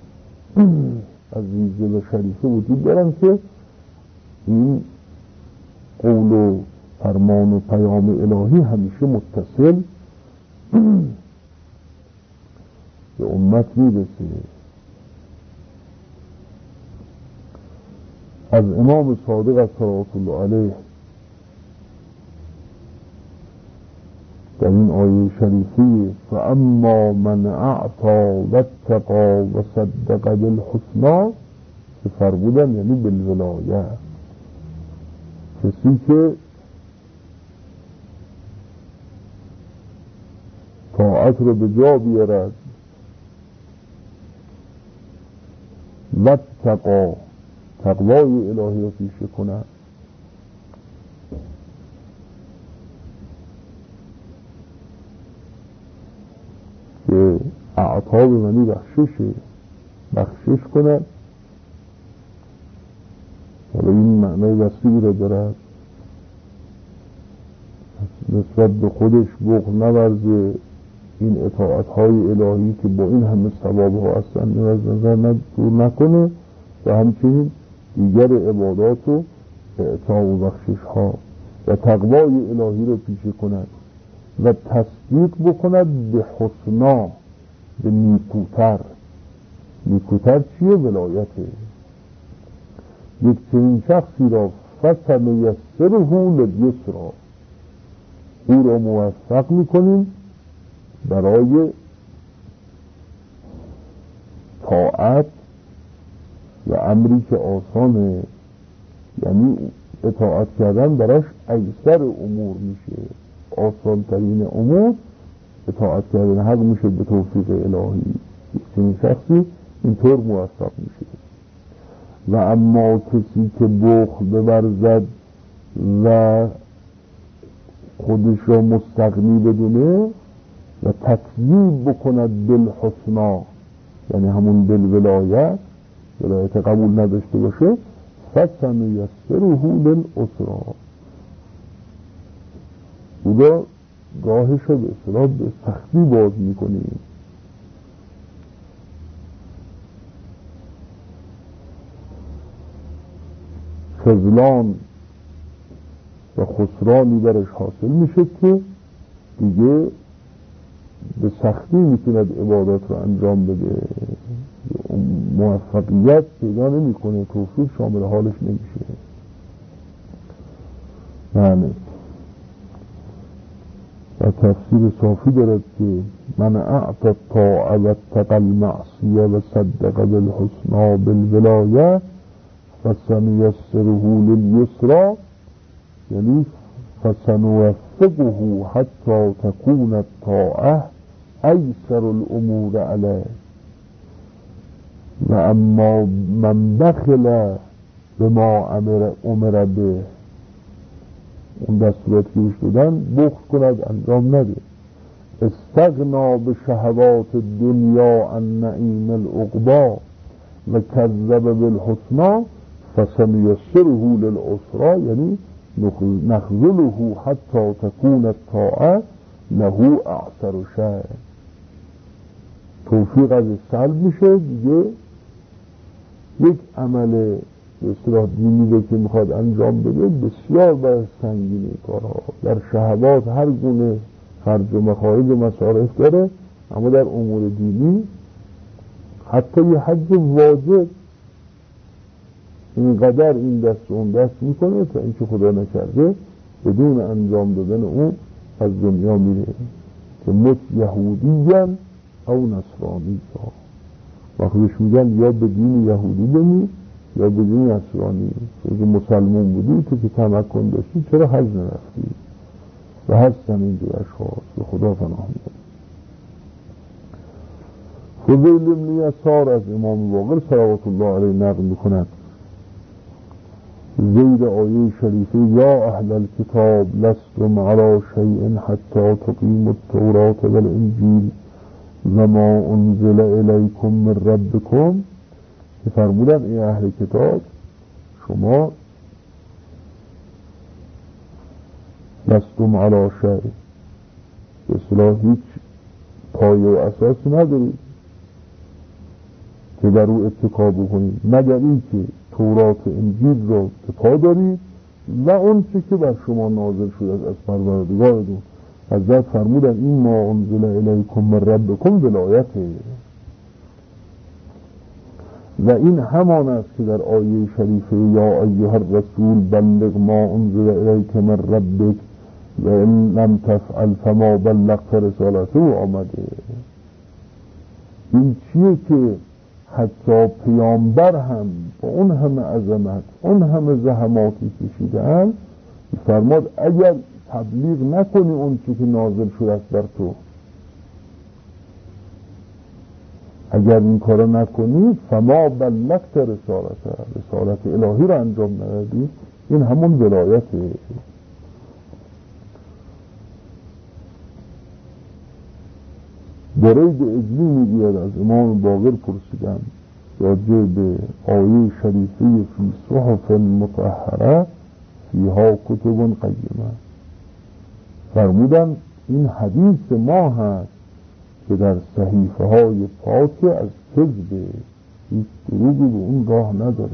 عزیزه و شریفه وجود دارن که این قول و فرمان و پیام الهی همیشه متصل به امت میرسه. از امام صادق صلوات الله علیه در این آیه شریفی فاما من اعطا واتقا وصدق بالحسنی که فرمودن یعنی بالولایه، کسی که طاعت رو به جا بیارد، واتقا تقوای الهی رو پیشه کند، که اعطا به معنی بخششه، بخشش کند. حالا این معنی وسیعی را دارد، نسبت به خودش بغض نورزه، این اطاعت های الهی که با این همه ثواب ها هستن از نظر دور نکنه و همچنین دیگر عبادات و اعطا و بخشش ها و تقوای الهی رو پیشه کند و تصدیق بکند به حسنا، به نیکوتر. نیکوتر چیه؟ ولایته. یک چنین شخصی را فسنیسره لیسرا، او را موفق میکنیم برای طاعت و امری که آسانه، یعنی اطاعت کردن براش ایسر امور میشه، آسان ترین امور اطاعت کردن حق میشه به توفیق الهی. چنین شخصی اینطور موفق میشه. و اما کسی که بخل بورزد و خودش را مستغنی بدونه و تکذیب بکند بالحسنا، یعنی همون بالولایت، ولایت قبول نداشته باشه، فسنیسره للعسری، او را راهش رو به اصطلاح به سختی باز میکنیم. خذلان و خسرانی برش حاصل میشه که دیگه به سختی میتوند عبادات رو انجام بده، موفقیت پیدا نمیکنه، توفیق شامل حالش نمیشه. یعنی و تفسیر صافی دارد که من اعطى الطاعة و اتقى المعصیه و صدق بالحسنى بالولایه فسنیسره للیسری، یعنی فسنوفقه حتی تكون الطاعه ایسر الامور علیه و اما من بخل بما امر امر به، اون دستورات که بهش دادن بخل کند انجام نده. استغنا به شهوات دنیا عن نعیم العقبی و کذب بالحسنى فسنیسره للعسری، یعنی نخذله حتی تكون الطاعه له اعسر شیء. توفیق از سلب میشه دیگه، یک عمل به اصطلاح دینی که میخواد انجام بده بسیار بر سنگینه کارها، در شهوات هر گونه خرج و مخارج و مصارف داره، اما در امور دینی حتی یه حج واجب اینقدر این دست و اون دست میکنه تا اینکه خدا نکرده بدون انجام دادن اون از دنیا میره. که مت یهودیان او نصرانی ها، وقتش میگن یا به دین یهودی بمی یا به دین نصرانی. اگه مسلمان بودی تو که تمکن داشتی چرا حج نرفتی؟ و هستن اینجور اشخاص، به خدا پناه میبرم. فضیل بن یسار از امام باقر صلوات الله علیه نقل میکند زیر آیه شریفه یا اهل الكتاب لستم علی شیء حتی تقیموا التوراة والانجیل و ما انزل الیکم من ربکم، که فرمودن ای اهل کتاب شما لستم علی شیء، به اصطلاح هیچ پایه و اساسی ندارید که در او اتکا بکنید مگر این که تورات و انجیل را به پا دارید و اون چه که بر شما نازل شده از پروردگارتون. حضرت فرمودن این ما انزل الیکم من ربکم ولایته، و این همان است که در آیه شریفه یا ایها الرسول بلغ ما انزل الیک من ربک و ان لم تفعل فما بلغت رسالته آمده. این چیه که حتی پیامبر هم با اون همه عظمت اون همه زحماتی کشیدن فرماد اگر تبلیغ نکنی اون چی که نازل شده است بر تو، اگر این کارو نکنی فما بلغت رسالته، رسالت الهی رو انجام ندادی، این همون ولایته. برید اجلی میگوید از امام باقر پرسیدم راجع به آیه شریفه فی صحف مطهره فیها کتب قیمه، فرمودن این حدیث ما هست که در صحیفه های پاک از کذب هیچ دروغی به اون راه نداره.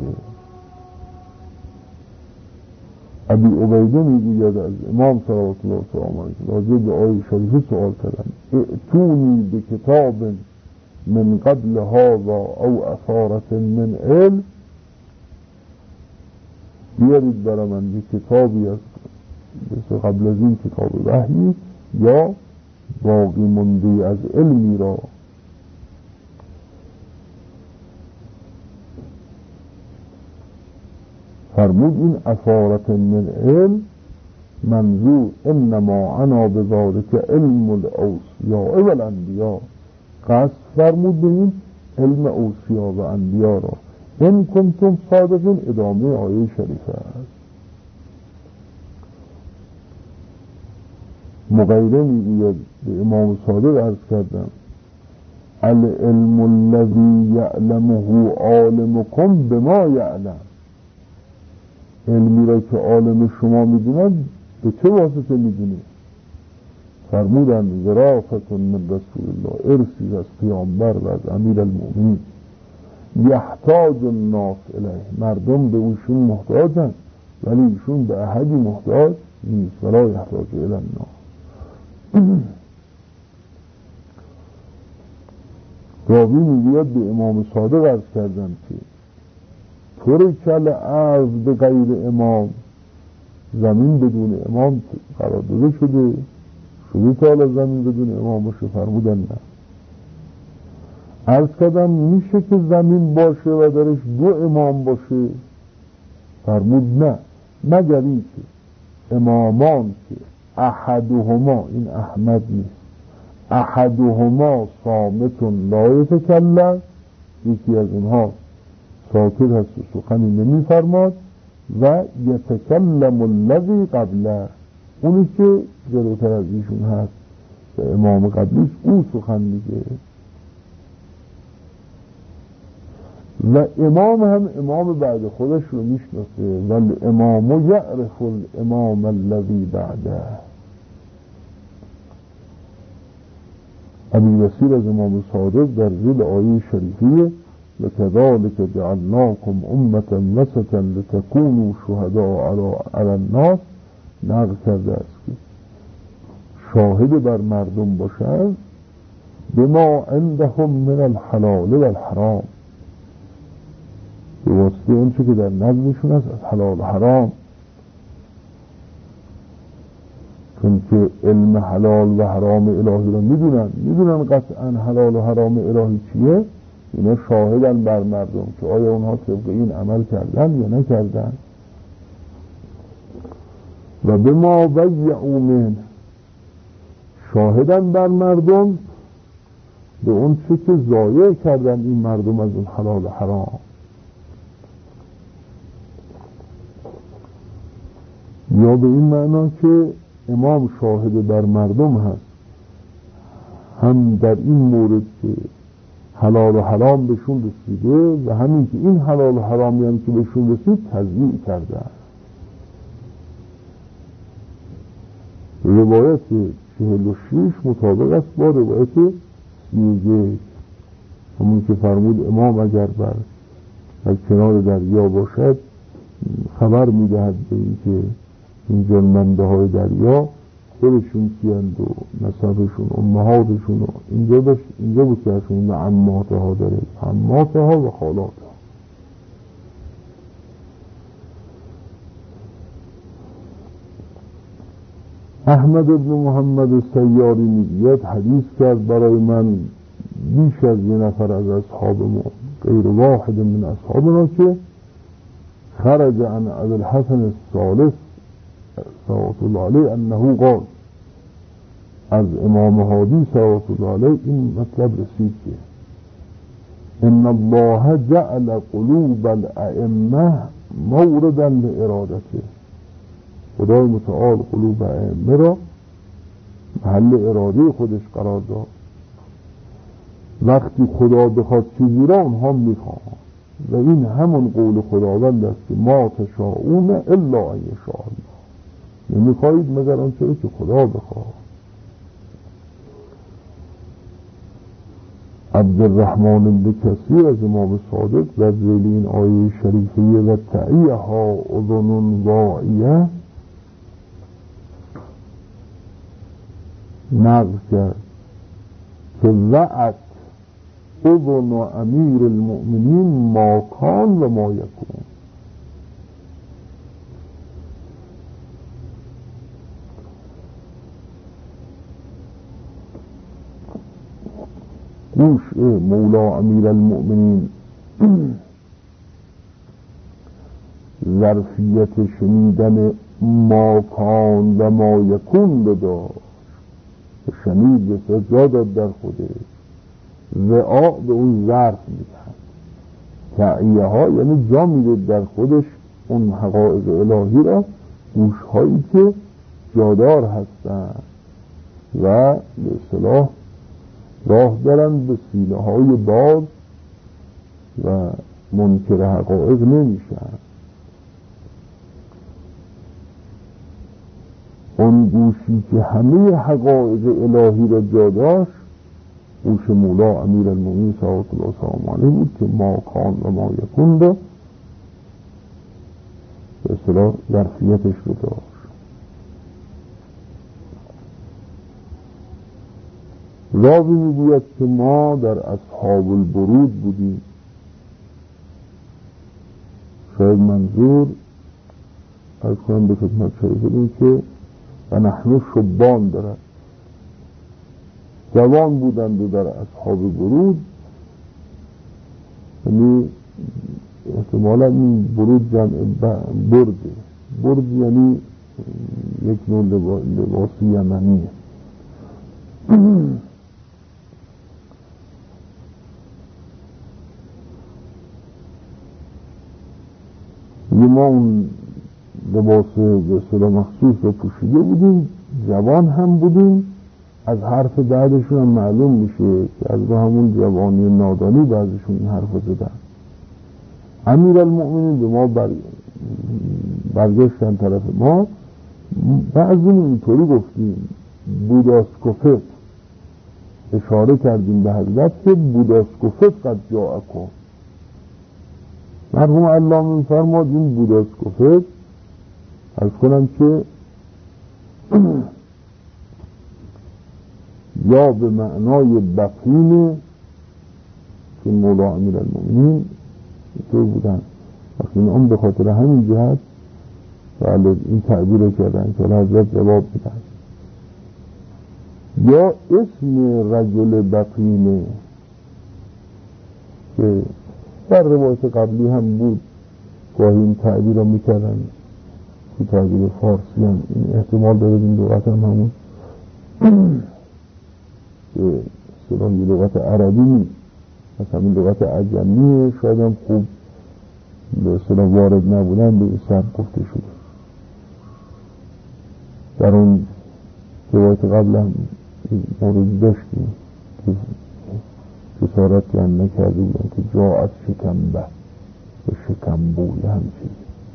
ابی عبیده میگوید از امام صلوات الله علیه راجع به آیه شریفه سوال کردن ائتونی به کتاب من قبل هذا او اثارت من علم، بیارید برای من یک کتابی از قبل از این کتاب وحی یا باقی مانده از علمی را. فرمود این اثارت من علم منظور انما انا بذالک علم الاوصیاء و الانبیاء، قصد فرمود به این علم اوصیا و انبیا را. ان کنتم صادقین ادامه آیه شریفه است. مغیره میگوید به امام صادق عرض کردم العلم الذی یعلمه عالمکم بما یعلم، علمی را که عالم شما میدونند به چه واسطه میدونید؟ فرمودند ظرافت من رسول الله، ارثی از پیامبر و از امیر المؤمنین، یحتاج الناس الیه، مردم به ایشون محتاجند ولی ایشون به احدی محتاج نیست، ولا یحتاج الی الناس. راوی میگوید به امام صادق عرض کردم که طور کل عرض به غیر امام، زمین بدون امام قرار داده شده شده تا حالا زمین بدون امام باشه؟ فرمودن نه. عرض کردم میشه که زمین باشه و درش دو امام باشه؟ فرمود نه، مگر این که امامان که احدهما، این احمد نیست، احدهما صامتون لا یتکلم، یکی از اونها ساکت هست و سخنی نمی فرماد، و یتکلم الذی قبله، اونی که جلوتر از ایشون هست و امام قبلیش او سخن میگه. و امام هم امام بعد خودش رو میشناسه، ولی امام یعرف الامام الذی بعده. ابی بصیر از امام صادق در ذیل آیه شریفیه لکذالک جعلناکم امة وسطا لتکونوا شهداء علی الناس نقل کرده است که شاهد بر مردم باشند بما عندهم من الحلال و الحرام، به واسطه اونچه که در نزدشون است از حلال و حرام. چون که علم حلال و حرام الهی را میدونن میدونن قطعا حلال و حرام الهی چیه، اینا شاهدن بر مردم که آیا اونها طبق این عمل کردن یا نکردن. و به ما ویعوا من، شاهدن بر مردم به اون چه که ضایع کردن این مردم از اون حلال و حرام. یا به این معنا که امام شاهد بر مردم هست، هم در این مورد که حلال و حرام بهشون رسیده و همین که این حلال و حرامی هم که بهشون رسید تضییع کرده. روایت چهل و شیش مطابق است با روایت سی و یک، همون که فرمود امام اگر بر در کنار دریا باشد خبر میدهد به این که این جنبنده های دریا خودشون کیند و نسبشون امهاتشون و اینجا داشت اینجا بود که اشون عماته ها داره، عماته ها و خالاته ها. احمد ابن محمد سیاری میگوید حدیث کرد برای من بیش از یه نفر از اصحاب ما، غیر واحد من اصحابنا، که خرج عن ابی الحسن الثالث صلوات الله علیه انه قال، از امام هادی صلوات الله علیه این مطلب رسید که ان الله جعل قلوب الائمه موردا لارادته، خدای متعال قلوب ائمه را محل اراده خودش قرار داد. وقتی خدا بخواد چیزی را اونها میخوان و این همون قول خداوند است که ما تشاءون الا ان یشاء الله، نمیخواهید مگر آنچه که خدا بخواد. عبدالرحمن بن کثیر از امام صادق در ذیل این آیه شریفیه و تعیها اذن واعیه نقل کرد که وعد اذن امیر المؤمنین ما کان و ما یکون. گوش مولا امیر المؤمنین ظرفیت شنیدن ما کان و ما یکون بداشت، شنید بسیار جا داد در خودش. وعا به اون ظرف میدهد، تعیه ها یعنی جا میده در خودش اون حقایق الهی را، گوش هایی که جادار هستند و به اصطلاح راه دارن به سینه های باز و منکر حقایق نمیشن. اون گوشی که همه حقایق الهی را جا داشت گوش مولا امیر المومنین صلوات الله وسلامه علیه بود که ما کان و ما یکون را به اصطلاح ظرفیتش رو داشت. راوی میگوید که ما در اصحاب البرود بودیم. شاید منظور از کنم به خدمت شایدیم که و نحن شبان دارد، جوان بودند و در اصحاب برود، یعنی احتمالا این برود جمع برده. برد یعنی یک نوع لباسی یمنیه. یه ما اون لباس به اصطلاح مخصوص رو پوشیده بودیم، جوان هم بودیم. از حرف بعدشون هم معلوم میشه که از با همون جوانی نادانی بعضشون این حرف رو زدن. امیر المؤمنین به ما بر... برگشتن طرف ما، بعضیم اینطوری گفتیم بوداسکوفت، اشاره کردیم به حضرت که بوداسکوفت قد جاءکم. مرحوم علامه می‌فرماد این بوداسکوفت از کنم که یا به معنای بقینه که مولا امیر المؤمنین اینطور بودن، وقتی اون به خاطر همین جهت بله این تعبیر رو کردن که حضرت جواب بدن. یا اسم رجل بقینه که در روایت قبلی هم بود، گاهی این تعبیر رو میکردن که تعبیر فارسی هم این احتمال داره این لغت هم همون که سلام یه لغت عربی نیست، مثلا این لغت عجمیه، شاید هم خوب به سلام وارد نبودن به این سر گفته شده. در اون روایت قبل هم مورد داشتیم که جسارت هم نکرده بودن که جاعت شکمبه و شکمبوی همچین.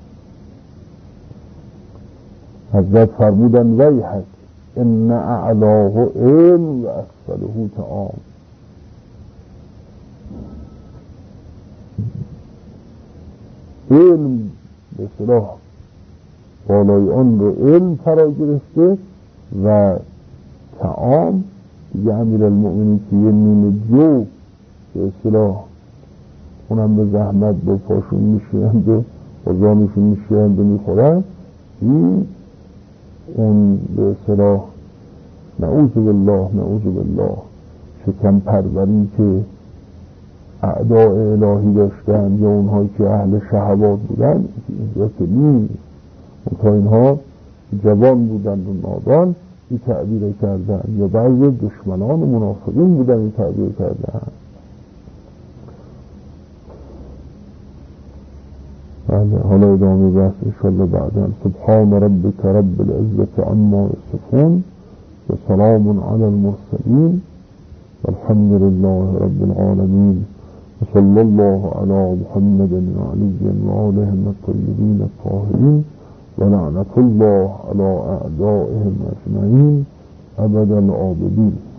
حضرت فرمودن ویحک ان اعلاه علم و اسفله طعام. علم به اصطلاح بالای آن رو علم فرا گرفته و طعام دیگه امیر المؤمنین که یه نون جو به اصطلاح اونم به زحمت با پاشون میشوند و با زانشون میشوند و میخورن، این اون به اصطلاح نعوذ بالله نعوذ بالله شکم پروری که اعداء الهی داشتن یا اونهایی که اهل شهوات بودن اینجا که نیست. تا اینها جوان بودن و نادان این تعبیر کردن، یا بعضی دشمنان منافقین بودن این تعبیر کردن. بله حالا ادامه بحث انشاءالله بعدا. سبحان ربک رب العزت عما یصفون و سلام علی المرسلین والحمد لله رب العالمین و صلی الله علی محمد و علی و آله الطیبین الطاهرین و لعنت الله علی اعدائهم اجمعین ابد الآبدین.